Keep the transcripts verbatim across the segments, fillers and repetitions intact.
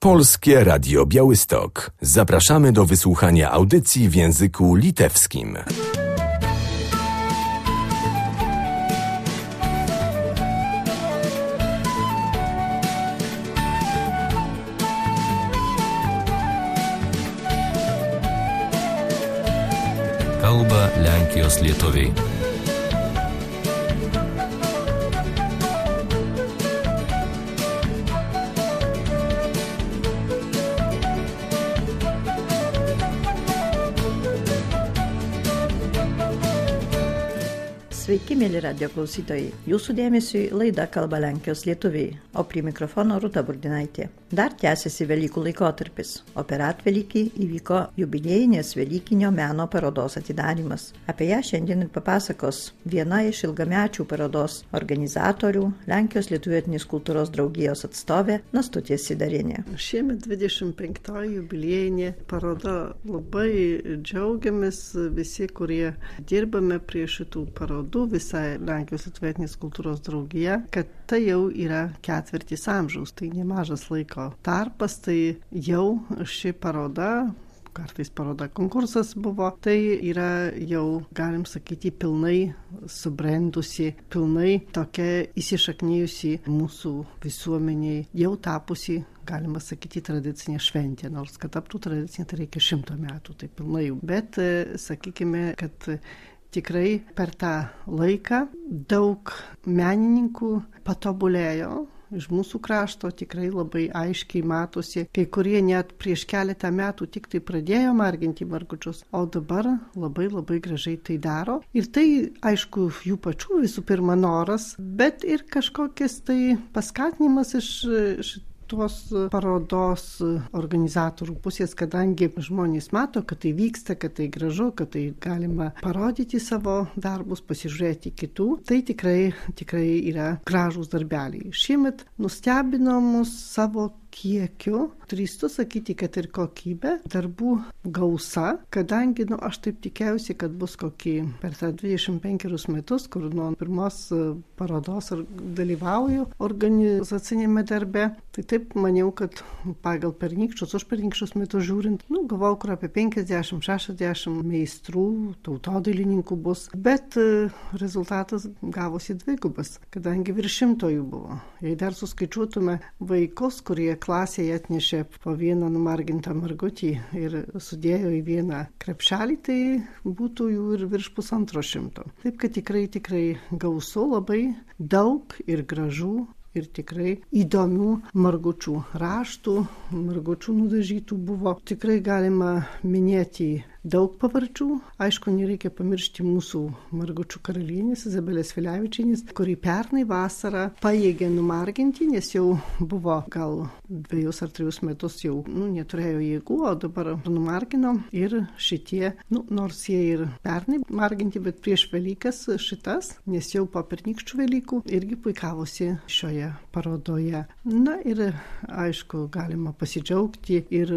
Polskie Radio Białystok. Zapraszamy do wysłuchania audycji w języku litewskim. Kalba Lenkijos lietuviai. Sveiki, mėly radio klausytojai. Jūsų dėmesiui laida Kalba Lenkijos lietuviai, o prie mikrofono Rūta Burdinaitė. Dar tęsiasi Velykų laikotarpis, o per Atvelykį įvyko jubiliejinės Velykinio meno parodos atidarymas. Apie ją šiandien ir papasakos viena iš ilgamečių parodos organizatorių, Lenkijos lietuvių etninės kultūros draugijos atstovė Nastutė Sidarienė. Šiemet dvidešimt penktoji jubiliejinė paroda. Labai džiaugiamės visi, kurie dirbame prie šitų parodų, visai Lenkijos lietuvių etninės kultūros draugija, kad tai jau yra ketvirtis amžiaus, tai nemažas laiko tarpas, tai jau ši paroda, kartais paroda konkursas buvo, tai yra jau, galim sakyti, pilnai subrendusi, pilnai tokia įsišaknijusi mūsų visuomeniai, jau tapusi, galima sakyti, tradicinė šventė, nors kad taptų tradicinė, tai reikia šimto metų, tai pilnai jau. Bet sakykime, kad tikrai per tą laiką daug menininkų patobulėjo. Iš mūsų krašto tikrai labai aiškiai matosi, kai kurie net prieš keletą metų tik tai pradėjo marginti margučius, o dabar labai labai gražiai tai daro. Ir tai, aišku, jų pačių visų pirma noras, bet ir kažkokias tai paskatinimas iš šitų tos parodos organizatorių pusės, kadangi žmonės mato, kad tai vyksta, kad tai gražu, kad tai galima parodyti savo darbus, pasižiūrėti kitų, tai tikrai, tikrai yra gražūs darbeliai. Šiemet nustebino mus savo kiekiu, drįstu sakyti, kad ir kokybė, darbų gausa, kadangi, nu, aš taip tikėjausi, kad bus kokį per tą dvidešimt penkerius metus, kur nuo pirmos parodos dalyvauju organizacinėme darbe, tai taip maniau, kad pagal pernykščius, už pernykščius metus žiūrint, nu, gavau, kur apie penkiasdešimt šešiasdešimt meistrų, tautodailininkų bus, bet rezultatas gavosi dvigubas, kadangi virš šimto jų buvo. Jei dar suskaičiuotume vaikus, kurie klasėje atnešė po vieną numargintą margutį ir sudėjo į vieną krepšelį, tai būtų jų ir virš pusantro šimto. Taip, kad tikrai, tikrai gausu, labai daug ir gražų ir tikrai įdomių margučių raštų, margučių nudažytų buvo. Tikrai galima minėti daug pavardžių. Aišku, nereikia pamiršti mūsų margučių karalienės Izabelės Filevičienės, kuri pernai vasarą pajėgė numarginti, nes jau buvo gal dviejus ar trejus metus jau nu, neturėjo jėgų, o dabar numargino. Ir šitie, nu, nors jie ir pernai marginti, bet prieš Velykas šitas, nes jau po pernykščių Velykų irgi puikavosi šioje parodoje. Na ir aišku, galima pasidžiaugti ir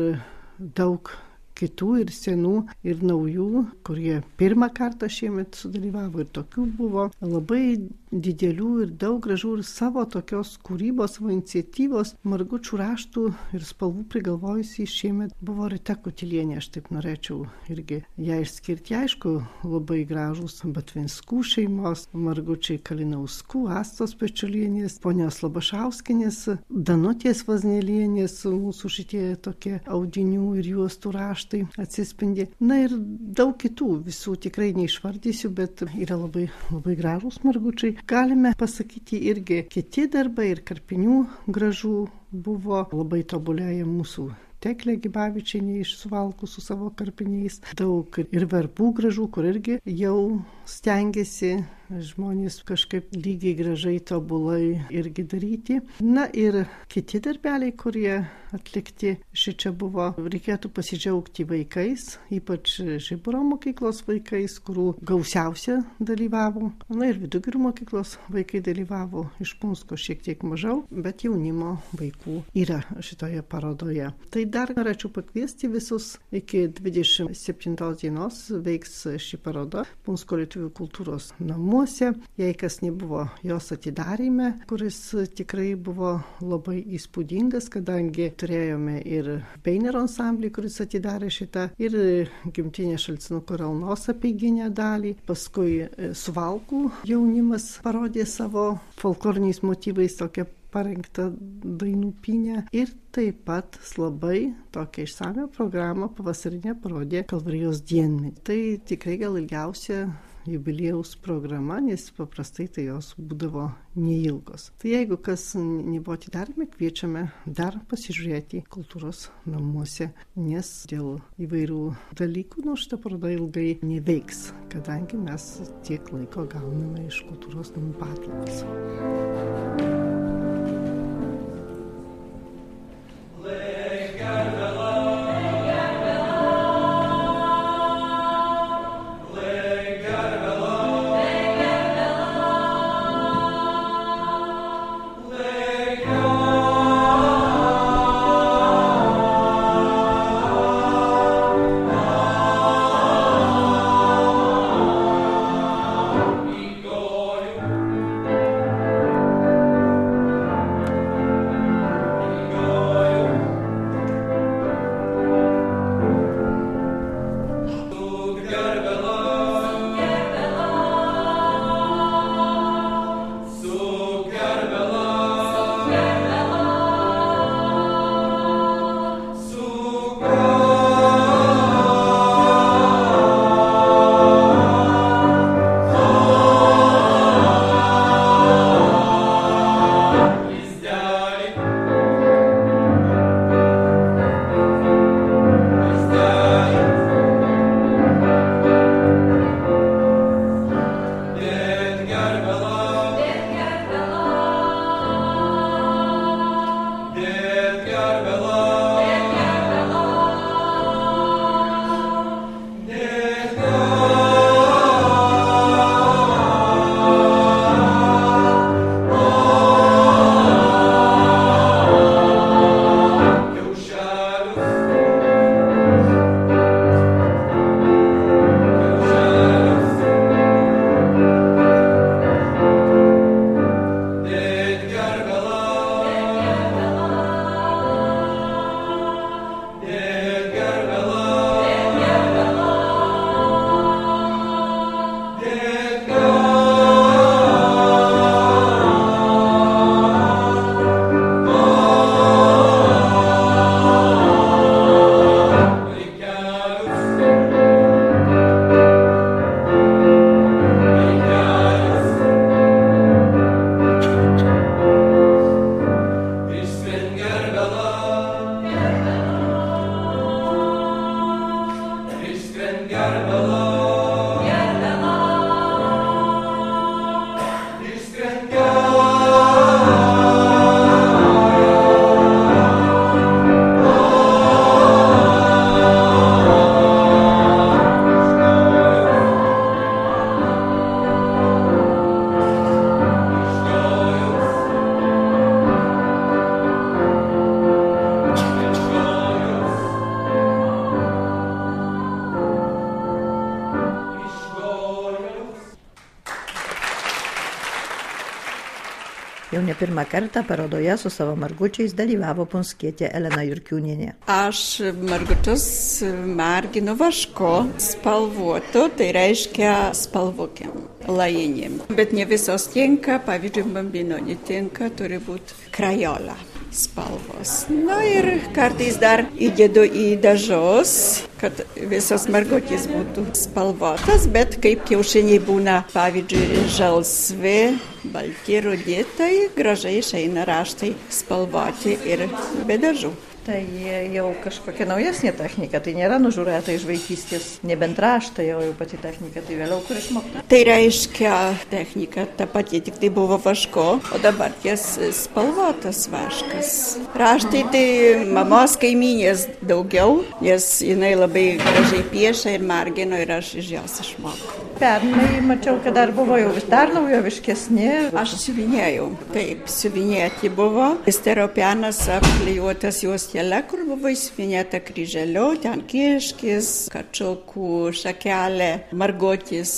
daug kitų ir senų ir naujų, kurie pirmą kartą šiemet sudalyvavo ir tokių buvo labai didelių ir daug gražų ir savo tokios kūrybos, savo iniciatyvos, margučių raštų ir spalvų prigalvojusi šiemet buvo Rita Kutilienė, aš taip norėčiau irgi ją išskirti. Aišku, labai gražūs Batvinskų šeimos, margučiai Kalinauskų, Astos Pečiulienės, ponios Labašauskienės, Danutės Vaznelienės, mūsų šitie tokie audinių ir juostų raštai atsispindi. Na ir daug kitų, visų tikrai neišvardysiu, bet yra labai, labai gražūs margučiai. Galime pasakyti irgi kiti darbai ir karpinių gražų buvo, labai tobulėja mūsų Teklė Gibavičienė iš Suvalkų su savo karpiniais, daug ir verbų gražų, kur irgi jau stengiasi žmonės kažkaip lygiai gražiai tobulai irgi daryti. Na ir kiti darbeliai, kurie atlikti šičia buvo, reikėtų pasidžiaugti vaikais, ypač Žiburo mokyklos vaikais, kurių gausiausia dalyvavo. Na ir Vidugirių mokyklos vaikai dalyvavo, iš Punsko šiek tiek mažiau, bet jaunimo vaikų yra šitoje parodoje. Tai dar norėčiau pakviesti visus, iki dvidešimt septintos dienos veiks ši paroda Punsko lietuvių kultūros namų namuose. Jei kas nebuvo jos atidaryme, kuris tikrai buvo labai įspūdingas, kadangi turėjome ir Beinero ansamblį, kuris atidarė šitą, ir gimtinės Šalcinukų Raunos apeiginę dalį. Paskui Suvalkų jaunimas parodė savo folkloriniais motyvais tokią parengtą dainų pynę ir taip pat labai tokią išsamią programą pavasarinę parodė Kalvarijos dienmetį. Tai tikrai gal ilgiausia jubiliejaus programa, nes paprastai tai jos būdavo neilgos. Tai jeigu kas nebuvo atidaryme, kviečiame dar pasižiūrėti kultūros namuose, nes dėl įvairių dalykų nu šitą parodą ilgai neveiks, kadangi mes tiek laiko gauname iš kultūros namų patalpas. Jau ne pirmą kartą parodoje su savo margučiais dalyvavo punskietė Elena Jurkiūnienė. Aš margučius marginu vašku spalvotu, tai reiškia spalvokiam, lajinėm. Bet ne visos tinka, pavyzdžiui, bambino netinka, turi būti krajola spalvos. Na ir kartais dar įdedu į dažus, kad visos margutės būtų spalvotas, bet kaip kiaušiniai būna, pavyzdžiui, žalsvi, balti, rudi, tai gražiai išeina raštai spalvoti ir be dažų. Tai jau kažkokia naujesnė technika, tai nėra nužiūrėta iš vaikystės, nebent raštai, jau, jau pati technika, tai vėliau kur išmokta. Tai reiškia, technika ta pati, tik tai buvo vašku, o dabar ties spalvotas vaškas. Raštai tai mamos kaimynės daugiau, nes jinai labai gražiai piešia ir margino ir aš iš jos išmokau. Pernai mačiau, kad dar buvo jau dar naujoviškesni. Aš siuvinėjau, taip, siuvinėti buvo. Stereopianas apklijuotas jos kele, kur buvo įsiuvinėta kryželiu, ten kiškis, kačiukų šakelė, margutis.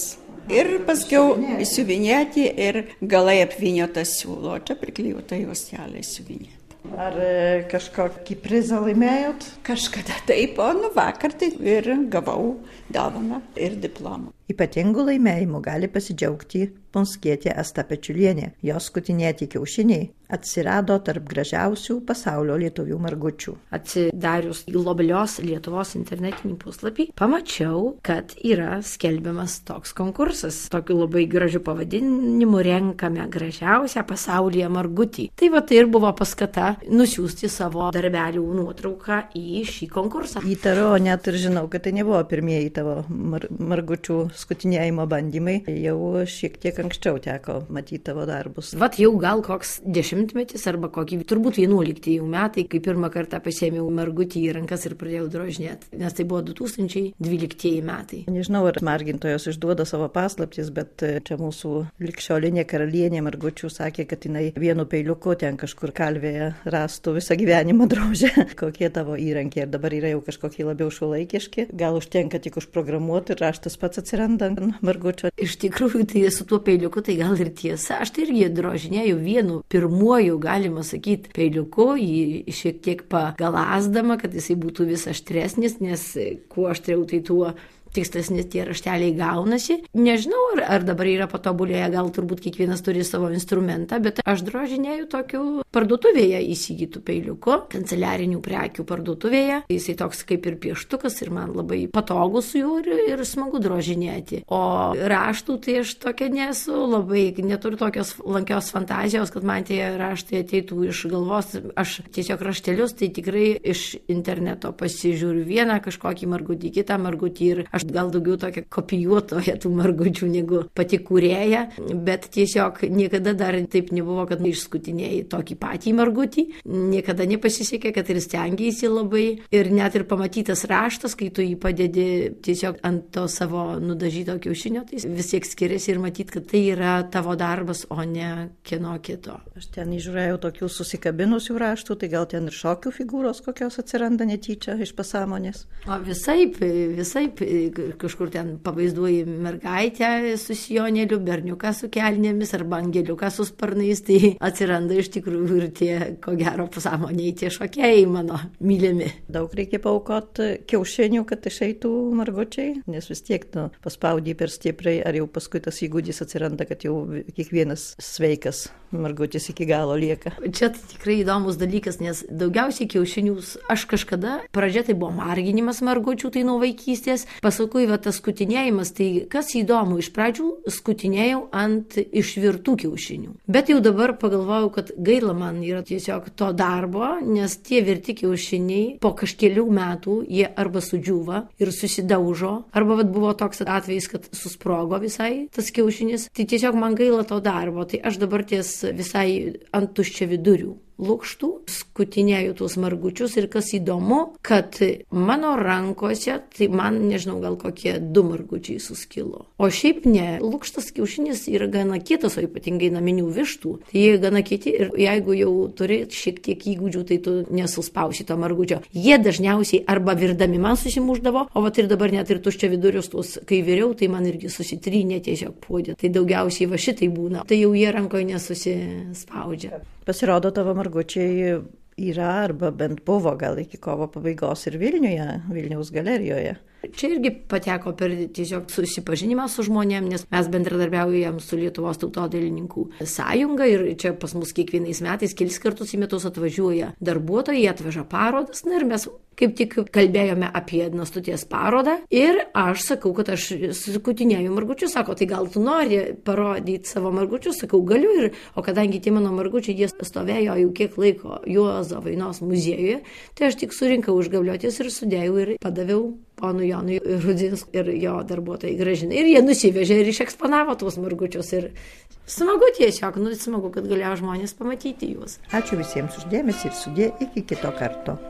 Ir paskiau įsiuvinėti ir galai apvyniotas siūlo, čia priklijuota juostelė įsiuvinėti. Ar kažkokį prizą laimėjot? Kažkada taip, o nu vakar tai ir gavau dovaną ir diplomą. Ypatingų laimėjimų gali pasidžiaugti ponskietė Asta Pečiulienė. Jos skutinėti kiaušiniai atsirado tarp gražiausių pasaulio lietuvių margučių. Atsidarius globalios Lietuvos internetinį puslapį, pamačiau, kad yra skelbiamas toks konkursas. Tokiu labai gražiu pavadinimu renkame gražiausią pasaulyje margutį. Tai va tai ir buvo paskata nusiųsti savo darbelių nuotrauką į šį konkursą. Įtariu, net ir žinau, kad tai nebuvo pirmieji tavo mar margučių skutinėjimo bandymai. Jau šiek tiek anksčiau teko matyti tavo darbus. Vat jau gal koks dešimtmetis arba kokį, turbūt vienuolikti jau metai, kai pirmą kartą pasėmiau margutį į rankas ir pradėjau drožinėti, nes tai buvo du tūkstančiai dvyliktieji metai. Nežinau, ar margintojos išduoda savo paslaptis, bet čia mūsų likščiolinė karalienė margučių sakė, kad jinai vienu peiliuku ten kažkur kalvėje rastų visą gyvenimą drožę. Kokie tavo įrankiai ir dabar yra jau kažkokie labiau šiuolaikiški, gal užtenka tik užprogramuoti ir raštas pats atsiranda ant margučio. Iš tikrųjų, tai su tuo peiliuku tai gal ir tiesa. Aš tai irgi drožinėjau vienu pirmuoju, galima sakyti, peiliuku, jį šiek tiek pagalasdama, kad jisai būtų vis aštresnis, nes kuo aštriau tai tuo tikslesni tie rašteliai gaunasi. Nežinau, ar, ar dabar yra patobulėję, gal turbūt kiekvienas turi savo instrumentą, bet aš drožinėjau tokiu parduotuvėje įsigytų peiliuku, kanceliarinių prekių parduotuvėje. Jisai toks kaip ir pieštukas ir man labai patogus su juo ir, ir smagu drožinėti. O raštų tai aš tokia nesu, labai neturiu tokios lankios fantazijos, kad man tie raštai ateitų iš galvos. Aš tiesiog raštelius tai tikrai iš interneto pasižiūriu vieną kažkokį margutį, kitą margutį ir aš gal daugiau tokia kopijuotoja tų margučių negu pati kūrėja, bet tiesiog niekada dar taip nebuvo, kad išskutinėjai tokį patį margutį. Niekada nepasisekė, kad ir stengiaisi labai. Ir net ir pamatytas raštas, kai tu jį padedi tiesiog ant to savo nudažyto kiaušinio, tai vis tiek skiriasi ir matyt, kad tai yra tavo darbas, o ne kieno kito. Aš ten įžiūrėjau tokių susikabinusių raštų, tai gal ten ir šokių figūros kokios atsiranda netyčia iš pasąmonės. O visaip, visaip. Kažkur ten pavaizduoji mergaitę su sijonėliu, berniuką su kelnėmis arba angeliuką su sparnais, tai atsiranda iš tikrųjų ir tie, ko gero, pasąmoniai tie šokėjai mano mylimi. Daug reikia paaukoti kiaušinių, kad išeitų margučiai, nes vis tiek nu, paspaudį per stipriai, ar jau paskui tas įgūdis atsiranda, kad jau kiekvienas sveikas margutis iki galo lieka. Čia tai tikrai įdomus dalykas, nes daugiausiai kiaušinius aš kažkada, pradžia tai buvo marginimas margučių, tai nuo vaikystės, paskui va tas skutinėjimas, tai kas įdomu, iš pradžių skutinėjau ant išvirtų kiaušinių. Bet jau dabar pagalvojau, kad gaila man yra tiesiog to darbo, nes tie virti kiaušiniai po kažkelių metų jie arba sudžiūva ir susidaužo, arba vat buvo toks atvejis, kad susprogo visai tas kiaušinis. Tai tiesiog man gaila to darbo, tai aš dabar ties visai ant tuščia vidurių lukštų, skutinėjau tuos margučius ir kas įdomu, kad mano rankose, tai man nežinau, gal kokie du margučiai suskilo. O šiaip ne, lukštas kiaušinis yra gana kietas, o ypatingai naminių vištų. Tai jie gana kieti ir jeigu jau turi šiek tiek įgūdžių, tai tu nesuspausi to margučio. Jie dažniausiai arba virdami man susimuždavo, o vat ir dabar net ir tuščia vidurius tuos, kai viriau, tai man irgi susitrynė tiesiog puodė. Tai daugiausiai va šitai būna. Tai jau jie rankoje nesusispaudžia. Pasirodo, tavo margučiai yra arba bent buvo gal iki kovo pabaigos ir Vilniuje, Vilniaus galerijoje. Čia irgi pateko per tiesiog susipažinimą su žmonėm, nes mes bendradarbiaujam su Lietuvos tautodailininkų sąjunga ir čia pas mus kiekvienais metais kelis kartus į metus atvažiuoja darbuotojai, atveža parodas, na ir mes kaip tik kalbėjome apie Nastuties parodą ir aš sakau, kad aš skutinėjau margučius, sako, tai gal tu nori parodyti savo margučius, sakau, galiu ir, o kadangi tie mano margučiai, jie stovėjo jau kiek laiko Juozo Vainos muziejuje, tai aš tik surinkau užgabliotis ir sudėjau ir padaviau ponui Jonui Rudzinskui ir jo darbuotojai Gražinai. Ir jie nusivežė ir išeksponavo tuos margučius ir smagu tiesiog, nu smagu, kad galėjo žmonės pamatyti juos. Ačiū visiems uždėmesį ir sudė iki kito karto.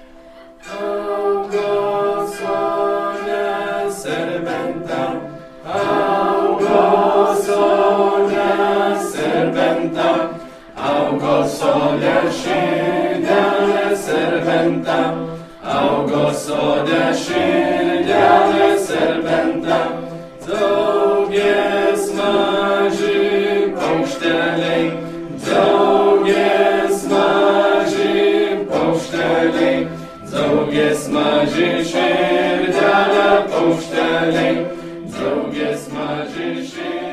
Augo sole serpenta, augo sole serpenta, augo sole širdelė serpenta, augo sode širdelė serpenta, daugie paukšteliai, džiaugies maži paukšteliai, džiaugies maži širdelę paukšteliai, džiaugies maži širdelę.